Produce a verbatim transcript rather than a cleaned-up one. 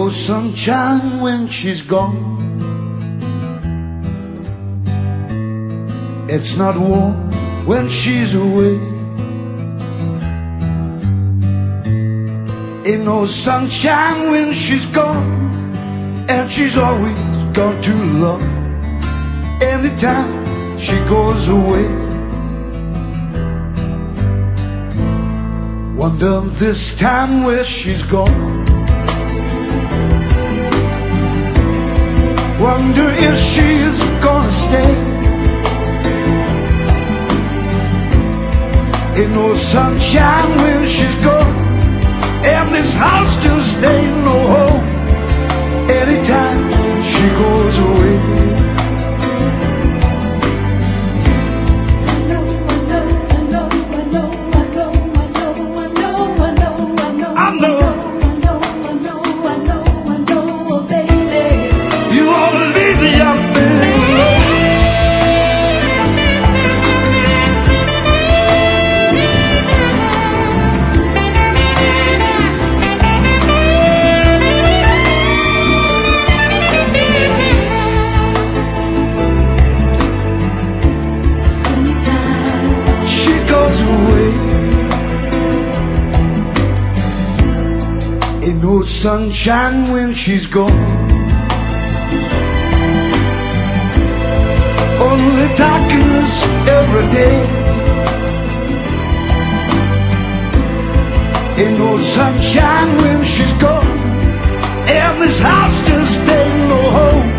no sunshine when she's gone. It's not warm when she's away. Ain't no sunshine when she's gone, and she's always gone too long. Anytime she goes away, wonder this time where she's gone. Wonder if she's gonna stay. Ain't no sunshine when she's gone, and this house just ain't no home. Anytime she goes away, no sunshine when she's gone. Only darkness every day. Ain't no sunshine when she's gone, and this house just ain't no home.